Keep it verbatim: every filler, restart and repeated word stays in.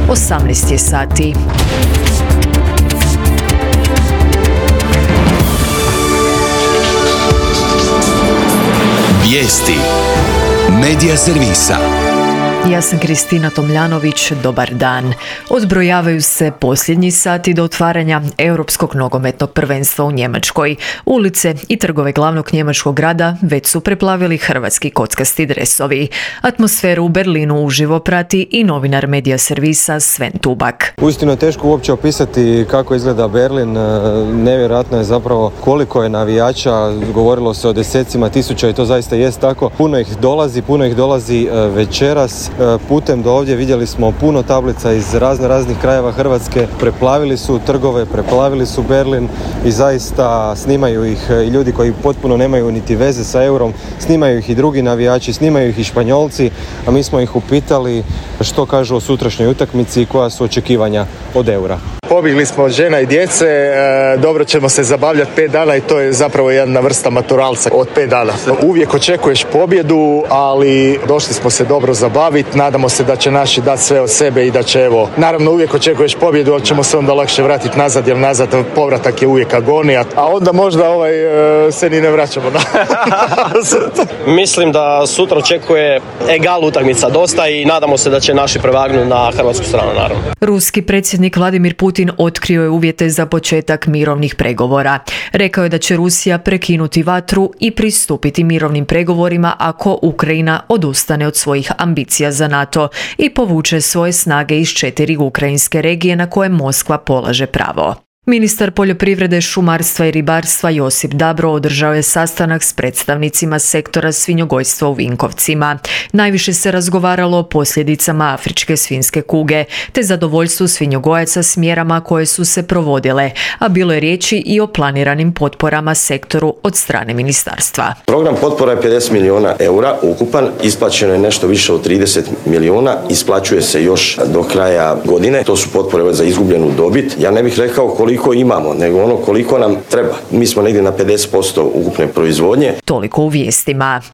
osamnaest je sati. Vijesti Medija servisa. Ja sam Kristina Tomljanović, dobar dan. Odbrojavaju se posljednji sati do otvaranja Europskog nogometnog prvenstva u Njemačkoj. Ulice i trgove glavnog njemačkog grada već su preplavili hrvatski kockasti dresovi. Atmosferu u Berlinu uživo prati i novinar Medija servisa Sven Tubak. Uistinu je teško uopće opisati kako izgleda Berlin. Nevjerojatno je zapravo koliko je navijača, govorilo se o desecima tisuća i to zaista jest tako. Puno ih dolazi, puno ih dolazi večeras. Putem do ovdje vidjeli smo puno tablica iz razno raznih krajeva Hrvatske, preplavili su trgove, preplavili su Berlin i zaista snimaju ih i ljudi koji potpuno nemaju niti veze sa eurom, snimaju ih i drugi navijači, snimaju ih i Španjolci, a mi smo ih upitali što kažu o sutrašnjoj utakmici i koja su očekivanja od eura. Pobjegli smo od žena i djece, e, dobro ćemo se zabavljati pet dana i to je zapravo jedna vrsta maturalca od pet dana. Uvijek očekuješ pobjedu, ali došli smo se dobro zabaviti, nadamo se da će naši dati sve od sebe i da će, evo, naravno uvijek očekuješ pobjedu, ali ćemo se onda lakše vratiti nazad, jer nazad povratak je uvijek agonija, a onda možda ovaj, e, se ni ne vraćamo. Mislim da sutra očekuje egal utakmica dosta i nadamo se da će naši prevagnuti na hrvatsku stranu, naravno. Ruski predsjednik Vladimir Putin otkrio je uvjete za početak mirovnih pregovora. Rekao je da će Rusija prekinuti vatru i pristupiti mirovnim pregovorima ako Ukrajina odustane od svojih ambicija za NATO i povuče svoje snage iz četiri ukrajinske regije na koje Moskva polaže pravo. Ministar poljoprivrede, šumarstva i ribarstva Josip Dabro održao je sastanak s predstavnicima sektora svinjogojstva u Vinkovcima. Najviše se razgovaralo o posljedicama afričke svinjske kuge, te zadovoljstvu svinjogojaca s mjerama koje su se provodile, a bilo je riječi i o planiranim potporama sektoru od strane ministarstva. Program potpora je pedeset milijuna eura ukupan, isplaćeno je nešto više od trideset milijuna, isplaćuje se još do kraja godine. To su potpore za izgubljenu dobit. Ja ne bih rekao koliko koliko imamo, nego ono koliko nam treba. Mi smo negdje na pedeset posto ukupne proizvodnje. Toliko u vijestima.